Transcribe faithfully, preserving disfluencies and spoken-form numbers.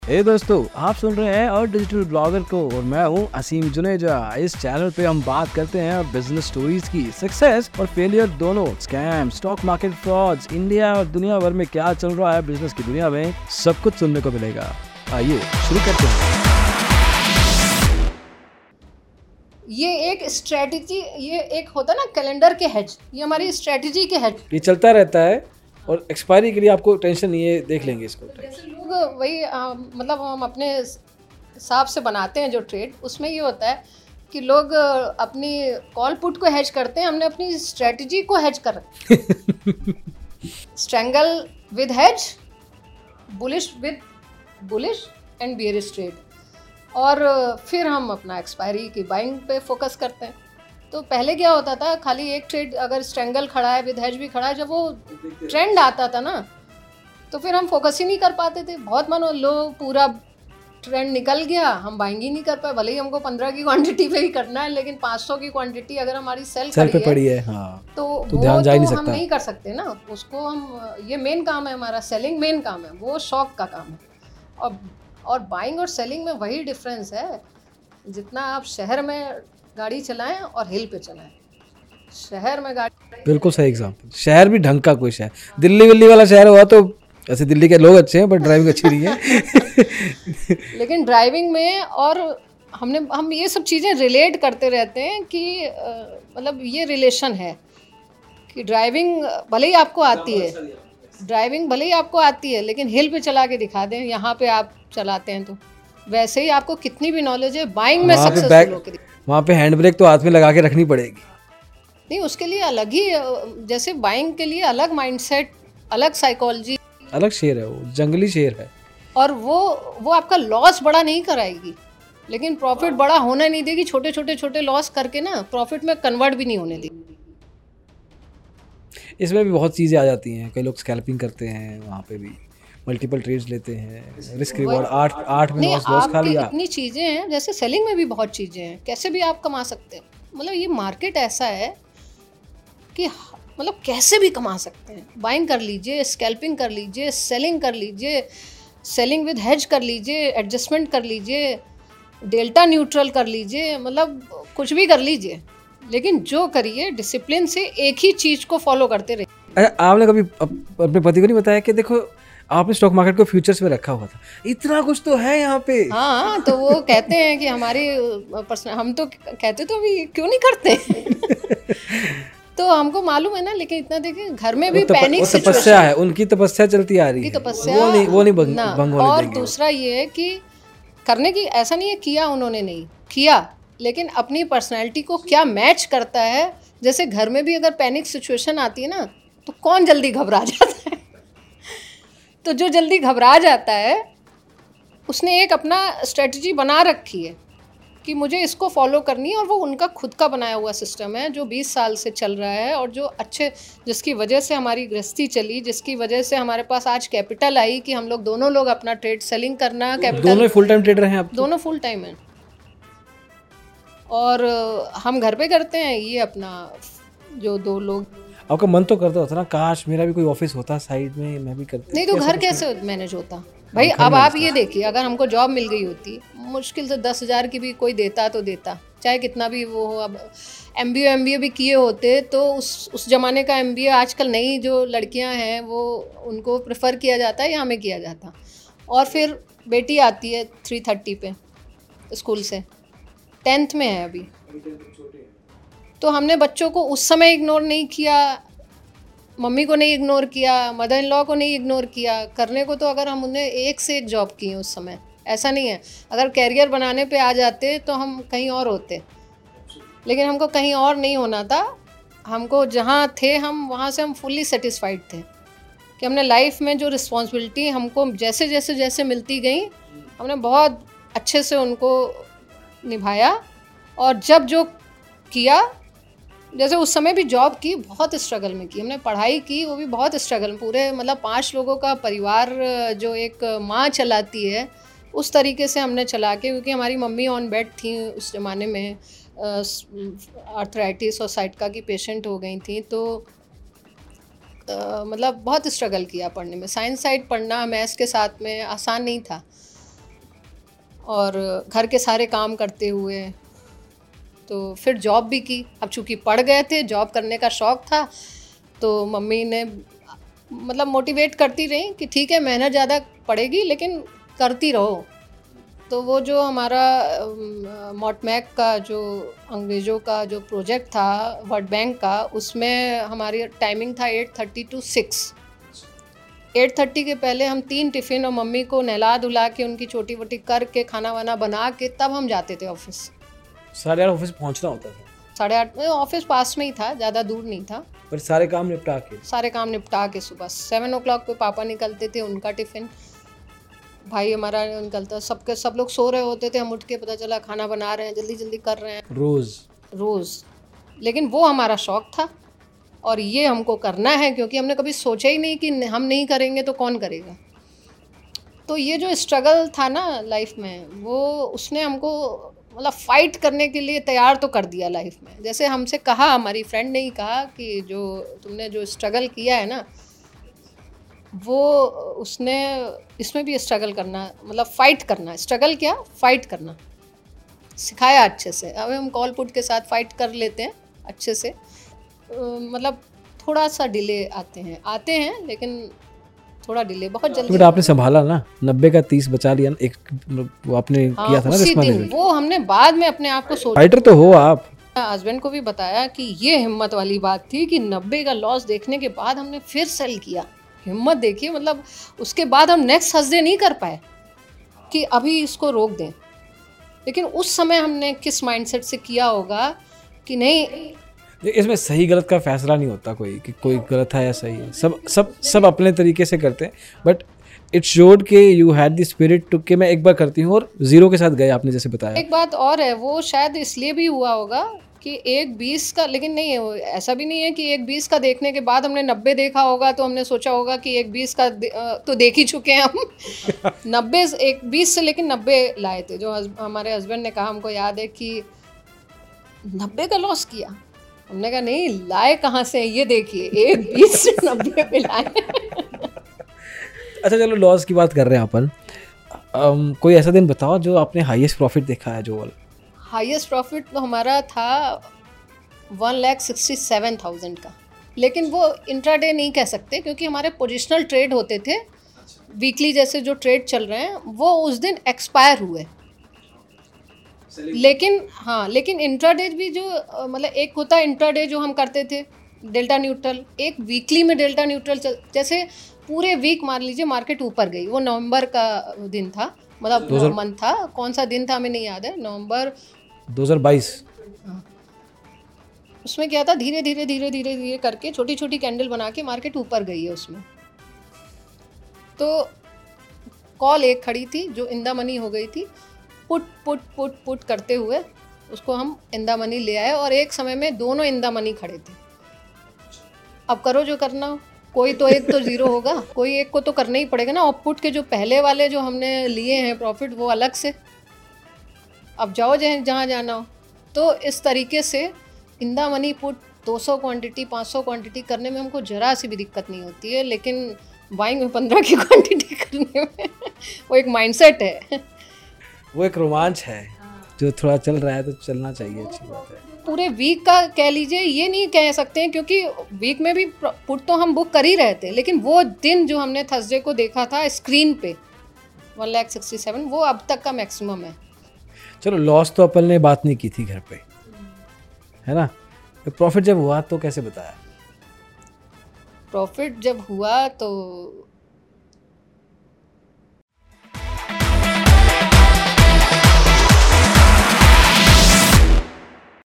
हे दोस्तों, आप सुन रहे हैं और डिजिटल ब्लॉगर को और मैं हूं असीम जुनेजा। इस चैनल पे हम बात करते हैं बिजनेस स्टोरीज की, सक्सेस और फेलियर दोनों, scam, stock market frauds, India और दुनिया भर में क्या चल रहा है बिजनेस की दुनिया में, सब कुछ सुनने को मिलेगा। आइए शुरू करते हैं। ये एक स्ट्रेटजी, ये एक होता ना कैलेंडर के हेज, ये हमारी स्ट्रेटजी के हेज। ये चलता रहता है और एक्सपायरी के लिए आपको टेंशन नहीं है, देख लेंगे इसको। जैसे लोग वही आ, मतलब हम अपने हिसाब से बनाते हैं जो ट्रेड, उसमें ये होता है कि लोग अपनी कॉल पुट को हेज करते हैं, हमने अपनी स्ट्रेटजी को हेज कर strangle with hedge, bullish with bullish and bearish trade, और फिर हम अपना एक्सपायरी की बाइंग पे फोकस करते हैं। तो पहले क्या होता था, खाली एक ट्रेड अगर स्ट्रेंगल खड़ा है, विद हेज भी खड़ा है, जब वो ट्रेंड आता था ना तो फिर हम फोकस ही नहीं कर पाते थे। बहुत मानो लो पूरा ट्रेंड निकल गया, हम बाइंग ही नहीं कर पाए, भले ही हमको पंद्रह की क्वांटिटी पे ही करना है, लेकिन पाँच सौ की क्वांटिटी अगर हमारी सेल सेल पे है, पड़ी है, हाँ, तो, तो वो ध्यान जा ही तो नहीं हम सकता। नहीं कर सकते ना उसको। हम ये मेन काम है हमारा, सेलिंग मेन काम है, वो शौक का काम है। और और बाइंग और सेलिंग में वही डिफरेंस है, जितना आप शहर में गाड़ी चलाएं और हिल पे चलाएं। शहर में गाड़ी, बिल्कुल सही एग्जांपल। शहर भी ढंग का कोई शहर, दिल्ली विल्ली वाला शहर हुआ तो ऐसे दिल्ली के लोग अच्छे हैं बट ड्राइविंग अच्छी नहीं है। लेकिन ड्राइविंग में, और हमने हम ये सब चीज़ें रिलेट करते रहते हैं कि आ, मतलब ये रिलेशन है कि ड्राइविंग भले ही आपको आती है, ड्राइविंग भले ही आपको आती है, लेकिन हिल पे चला के दिखा दें, यहाँ पे आप चलाते हैं तो वैसे ही आपको कितनी भी नॉलेज है, बाइंग में सक्सेसफुल होकर वहाँ पे हैंड ब्रेक तो हाथ में लगा के रखनी पड़ेगी। नहीं, उसके लिए अलग ही, जैसे बाइंग के लिए अलग माइंडसेट, अलग साइकोलॉजी, अलग शेर है, वो जंगली शेर है। और वो वो आपका लॉस बड़ा नहीं कराएगी, लेकिन प्रॉफिट बड़ा होना नहीं देगी। छोटे छोटे छोटे लॉस करके ना प्रॉफिट में कन्वर्ट भी नहीं होने देगी। इसमें भी बहुत चीज़ें आ जाती हैं, कई लोग स्कैल्पिंग करते हैं, वहाँ पे भी मल्टीपल ट्रेड्स लेते हैं, रिस्क रिवॉर्ड आठ आठ में लॉस लॉस खा लिया। इतनी चीज़ें हैं, जैसे सेलिंग में भी बहुत चीज़ें हैं, कैसे भी आप कमा सकते हैं। मतलब ये मार्केट ऐसा है कि मतलब कैसे भी कमा सकते हैं। बाइंग कर लीजिए, स्कैल्पिंग कर लीजिए, सेलिंग कर लीजिए, सेलिंग विद हेज कर लीजिए, एडजस्टमेंट कर लीजिए, डेल्टा न्यूट्रल कर लीजिए, मतलब कुछ भी कर लीजिए, लेकिन जो करिए डिसिप्लिन से, एक ही चीज़ को फॉलो करते रहिए। आपने कभी अपने पति को नहीं बताया कि देखो आपने स्टॉक मार्केट को फ्यूचर्स में रखा हुआ था, इतना कुछ तो है यहाँ पे? हाँ, तो वो कहते हैं कि हमारी पर्सनल, हम तो कहते तो अभी क्यों नहीं करते। तो हमको मालूम है ना, लेकिन इतना देखिए घर में भी पैनिक सिचुएशन, तपस्या है, उनकी तपस्या चलती आ रही है, तपस्या वो नहीं वो नहीं भंग, ना। भंग होने और देंगे। दूसरा ये है कि करने की, ऐसा नहीं है किया उन्होंने नहीं किया, लेकिन अपनी पर्सनैलिटी को क्या मैच करता है। जैसे घर में भी अगर पैनिक सिचुएशन आती है ना, तो कौन जल्दी घबरा जाता है? तो जो जल्दी घबरा जाता है उसने एक अपना स्ट्रेटजी बना रखी है कि मुझे इसको फॉलो करनी है, और वो उनका खुद का बनाया हुआ सिस्टम है जो बीस साल से चल रहा है, और जो अच्छे, जिसकी वजह से हमारी गृहस्थी चली, जिसकी वजह से हमारे पास आज कैपिटल आई कि हम लोग दोनों लोग अपना ट्रेड सेलिंग करना, कैपिटल दोनों फुल टाइम ट्रेडर हैं आप? दोनों फुल टाइम हैं, और हम घर पे करते हैं ये अपना, जो दो लोग। आपका मन तो करता होता ना, काश मेरा भी कोई ऑफिस होता साइड में, मैं भी करता। नहीं तो घर कैसे मैनेज होता भाई? अब आप ये देखिए, अगर हमको जॉब मिल गई होती, मुश्किल से दस हज़ार की भी कोई देता तो देता, चाहे कितना भी वो हो। अब M B A M B A भी किए होते तो उस उस ज़माने का एम बी ए, आजकल नई जो लड़कियां हैं वो उनको प्रेफर किया जाता है या हमें किया जाता। और फिर बेटी आती है थ्री थर्टी पे स्कूल से, टेंथ में है अभी, तो हमने बच्चों को उस समय इग्नोर नहीं किया, मम्मी को नहीं इग्नोर किया, मदर इन लॉ को नहीं इग्नोर किया। करने को तो अगर हम उन्हें एक से एक जॉब की उस समय, ऐसा नहीं है, अगर कैरियर बनाने पे आ जाते तो हम कहीं और होते, लेकिन हमको कहीं और नहीं होना था। हमको जहाँ थे हम, वहाँ से हम फुल्ली सेटिस्फाइड थे कि हमने लाइफ में जो रिस्पॉन्सिबिलिटी हमको जैसे जैसे जैसे मिलती गई, हमने बहुत अच्छे से उनको निभाया। और जब जो किया, जैसे उस समय भी जॉब की, बहुत स्ट्रगल में की हमने, पढ़ाई की वो भी बहुत स्ट्रगल, पूरे मतलब पांच लोगों का परिवार जो एक माँ चलाती है उस तरीके से हमने चला के, क्योंकि हमारी मम्मी ऑन बेड थी उस ज़माने में, आर्थराइटिस और साइटिका की पेशेंट हो गई थी, तो आ, मतलब बहुत स्ट्रगल किया पढ़ने में। साइंस साइड पढ़ना मैथ्स के साथ में आसान नहीं था, और घर के सारे काम करते हुए। तो फिर जॉब भी की। अब चूँकि पढ़ गए थे, जॉब करने का शौक़ था, तो मम्मी ने मतलब मोटिवेट करती रही कि ठीक है मेहनत ज़्यादा पड़ेगी लेकिन करती रहो। तो वो जो हमारा मॉटमैक का जो अंग्रेज़ों का जो प्रोजेक्ट था वर्ल्ड बैंक का, उसमें हमारी टाइमिंग था eight thirty to six. Eight thirty के पहले हम तीन टिफ़िन और मम्मी को नहला धुला के उनकी छोटी वोटी करके खाना वाना बना के तब हम जाते थे ऑफिस। साढ़े आठ ऑफिस पहुंचना होता था? साढ़े आठ में ऑफिस पास में ही था, ज़्यादा दूर नहीं था। पर सारे काम निपटा के सारे काम निपटा के सुबह सेवन ओ क्लॉक पे पापा निकलते थे, उनका टिफ़िन, भाई हमारा निकलता, सबके सब लोग सो रहे होते थे, हम उठ के पता चला खाना बना रहे हैं, जल्दी जल्दी कर रहे हैं रोज़ रोज़। लेकिन वो हमारा शौक़ था और ये हमको करना है, क्योंकि हमने कभी सोचा ही नहीं कि हम नहीं करेंगे तो कौन करेगा। तो ये जो स्ट्रगल था ना लाइफ में, वो उसने हमको मतलब फ़ाइट करने के लिए तैयार तो कर दिया लाइफ में। जैसे हमसे कहा, हमारी फ्रेंड ने ही कहा कि जो तुमने जो स्ट्रगल किया है ना, वो उसने इसमें भी स्ट्रगल करना, मतलब फ़ाइट करना, स्ट्रगल क्या फ़ाइट करना सिखाया अच्छे से। अब हम कॉल पुट के साथ फ़ाइट कर लेते हैं अच्छे से, मतलब थोड़ा सा डिले आते हैं आते हैं लेकिन थोड़ा डिले, बहुत जल्दी। बट आपने संभाला ना, नब्बे का तीस बचा लिया ना, एक वो आपने हाँ, किया था ना उसी दिन वो हमने बाद में अपने आप को सोचा। फाइटर तो हो आप। हस्बैंड को भी बताया कि ये हिम्मत वाली बात थी कि नब्बे का लॉस देखने के बाद हमने फिर सेल किया। हिम्मत देखिए, मतलब उसके बाद हम नेक्स्ट थर्सडे नहीं कर पाए कि अभी इसको रोक दें, लेकिन उस समय हमने किस माइंडसेट से किया होगा कि नहीं। इसमें सही गलत का फैसला नहीं होता कोई कि कोई गलत है या सही है, सब सब सब अपने तरीके से करते हैं। बट इट शोड के you had the spirit to के मैं एक बार करती हूँ, और जीरो के साथ गए आपने जैसे बताया। एक बात और है, वो शायद इसलिए भी हुआ होगा कि एक बीस का, लेकिन नहीं है, ऐसा भी नहीं है कि एक बीस का देखने के बाद हमने नब्बे देखा होगा तो हमने सोचा होगा कि एक बीस का तो देख ही चुके हैं हम। नब्बे एक बीस से लेकिन नब्बे लाए थे। जो हमारे हस्बैंड ने कहा, हमको याद है कि नब्बे का लॉस किया। हमने कहा नहीं, लाए कहाँ से, ये देखिए एक बीस से नब्बे पे लाए। अच्छा चलो, लॉस की बात कर रहे हैं अपन। um, कोई ऐसा दिन बताओ जो आपने हाईएस्ट प्रॉफिट देखा है। जो वाला हाईएस्ट प्रॉफिट तो हमारा था one lakh sixty seven thousand का, लेकिन वो इंट्राडे नहीं कह सकते क्योंकि हमारे पोजिशनल ट्रेड होते थे। वीकली जैसे जो ट्रेड चल रहे हैं वो उस दिन एक्सपायर हुए। लेकिन हाँ, लेकिन इंट्राडे भी जो मतलब एक होता है इंट्राडे जो हम करते थे डेल्टा न्यूट्रल, एक वीकली में डेल्टा न्यूट्रल चल, जैसे पूरे वीक मान लीजिए मार्केट ऊपर गई, वो नवंबर का दिन था, मतलब मंथ था, कौन सा दिन था हमें नहीं याद है, नवंबर दो हज़ार बाईस। उसमें क्या था, धीरे धीरे धीरे धीरे धीरे करके छोटी छोटी कैंडल बना के मार्केट ऊपर गई है उसमें। तो कॉल एक खड़ी थी जो इंदा मनी हो गई थी, पुट पुट पुट पुट करते हुए उसको हम इंदा मनी ले आए, और एक समय में दोनों इंदा मनी खड़े थे। अब करो जो करना हो, कोई तो एक तो ज़ीरो होगा, कोई एक को तो करना ही पड़ेगा ना। और पुट के जो पहले वाले जो हमने लिए हैं प्रॉफिट, वो अलग से, अब जाओ जहाँ जहाँ जाना हो। तो इस तरीके से इंदा मनी पुट दो सौ क्वांटिटी पाँच सौ क्वांटिटी करने में हमको ज़रा सी भी दिक्कत नहीं होती है, लेकिन बाइंग में पंद्रह की क्वांटिटी करने में वो एक माइंडसेट है, वो एक रोमांच है जो थोड़ा चल रहा है तो चलना चाहिए, अच्छी बात है। पूरे वीक का कह लीजिए, ये नहीं कह सकते हैं क्योंकि वीक में भी पुट तो हम बुक कर ही रहे थे, लेकिन वो दिन जो हमने थर्सडे को देखा था स्क्रीन पे वन लैख सिक्सटी सेवन, वो अब तक का मैक्सिमम है। चलो, लॉस तो अपन ने बात नहीं की थी घर पे, है ना। तो प्रॉफिट जब हुआ तो कैसे बताया? प्रॉफिट जब हुआ तो